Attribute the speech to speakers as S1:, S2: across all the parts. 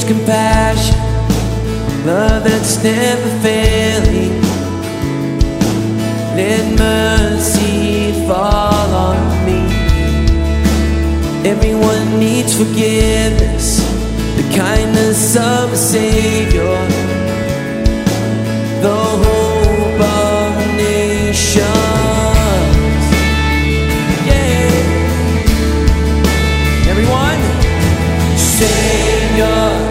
S1: compassion, love that's never failing. Let mercy fall on me. Everyone needs forgiveness, the kindness of a Savior, the hope of nations. Yeah. Everyone, Savior.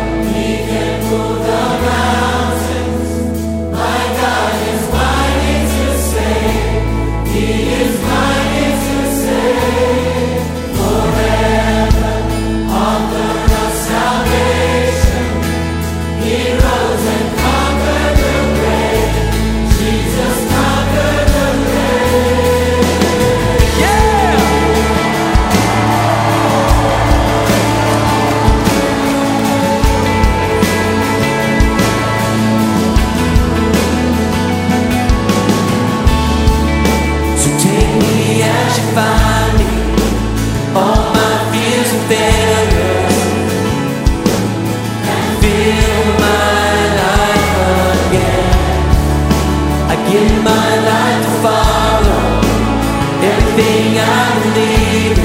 S1: Give my life to follow everything I believe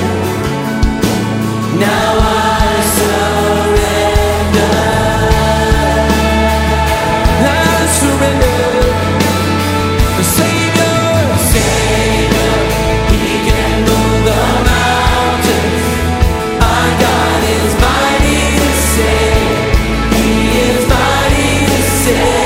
S1: in. Now I surrender. I surrender. The Savior, Savior, He can move the mountains. Our God is mighty to save. He is mighty to save.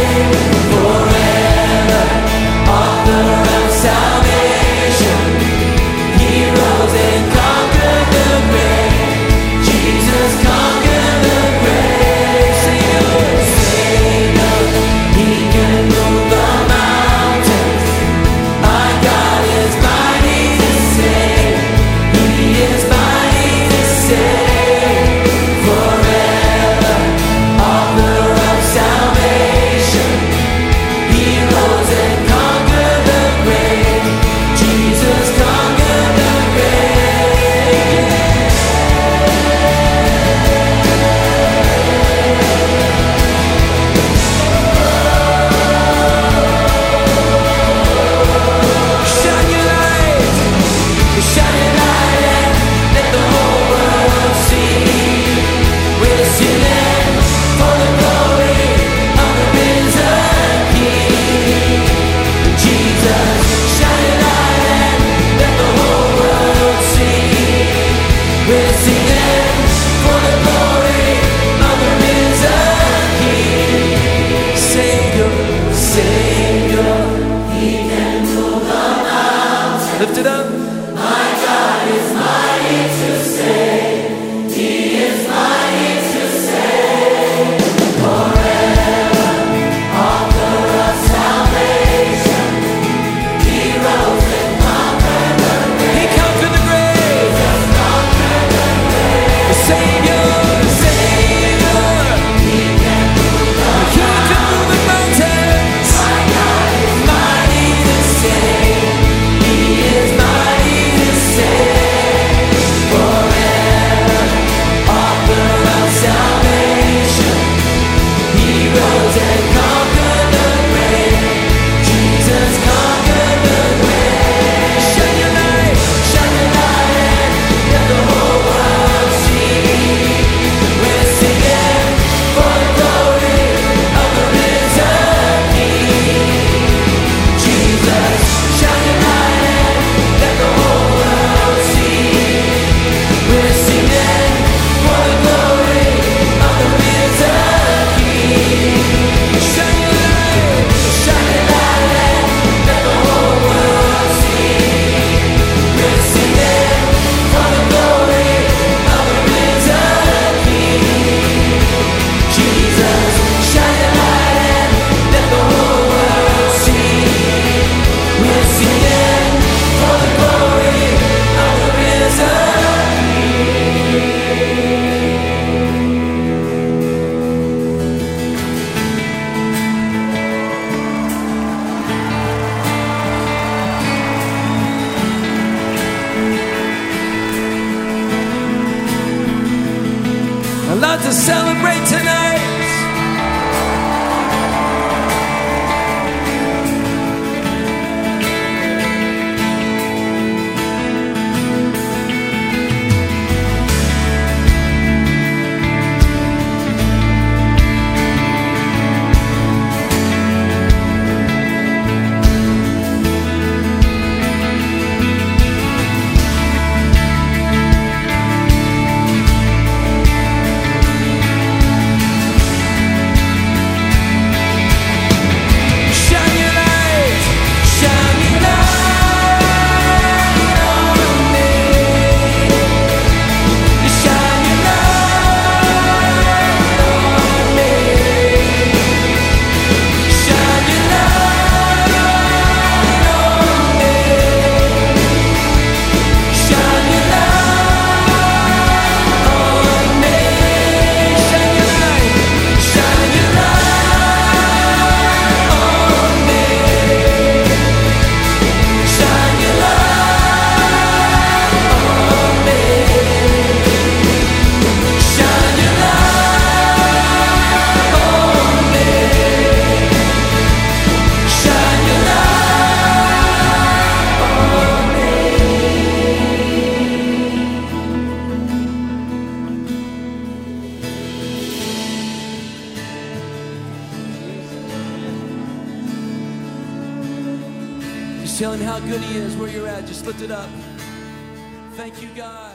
S1: Lift it up. My God is mighty to save. He is mighty to save. Forever, author of salvation. He rose and conquered the grave. He conquered the grave. Jesus conquered the grave. The Savior, the Savior. He can move the mountains. My God is mighty to save. He is mighty.
S2: to celebrate tonight. Tell him how good he is where you're at. Just lift it up. Thank you, God.